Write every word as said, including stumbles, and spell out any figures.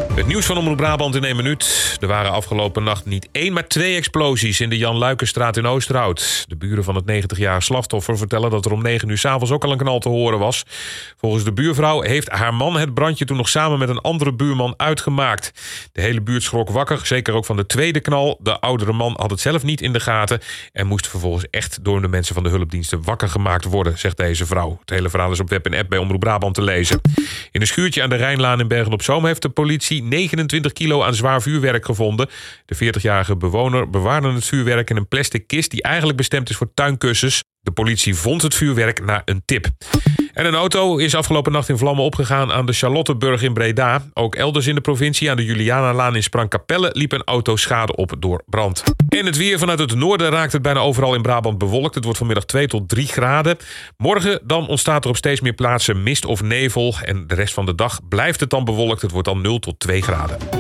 Het nieuws van Omroep Brabant in één minuut. Er waren afgelopen nacht niet één, maar twee explosies in de Jan Luikenstraat in Oosterhout. De buren van het negentigjarige slachtoffer vertellen dat er om negen uur 's avonds ook al een knal te horen was. Volgens de buurvrouw heeft haar man het brandje toen nog samen met een andere buurman uitgemaakt. De hele buurt schrok wakker, zeker ook van de tweede knal. De oudere man had het zelf niet in de gaten en moest vervolgens echt door de mensen van de hulpdiensten wakker gemaakt worden, zegt deze vrouw. Het hele verhaal is op web en app bij Omroep Brabant te lezen. In een schuurtje aan de Rijnlaan in Bergen-op-Zoom heeft de politie negenentwintig kilo aan zwaar vuurwerk gevonden. De veertigjarige bewoner bewaarde het vuurwerk in een plastic kist die eigenlijk bestemd is voor tuinkussens. De politie vond het vuurwerk na een tip. En een auto is afgelopen nacht in vlammen opgegaan aan de Charlottenburg in Breda. Ook elders in de provincie aan de Julianalaan in Sprangkapelle liep een auto schade op door brand. In het weer vanuit het noorden raakt het bijna overal in Brabant bewolkt. Het wordt vanmiddag twee tot drie graden. Morgen dan ontstaat er op steeds meer plaatsen mist of nevel. En de rest van de dag blijft het dan bewolkt. Het wordt dan nul tot twee graden.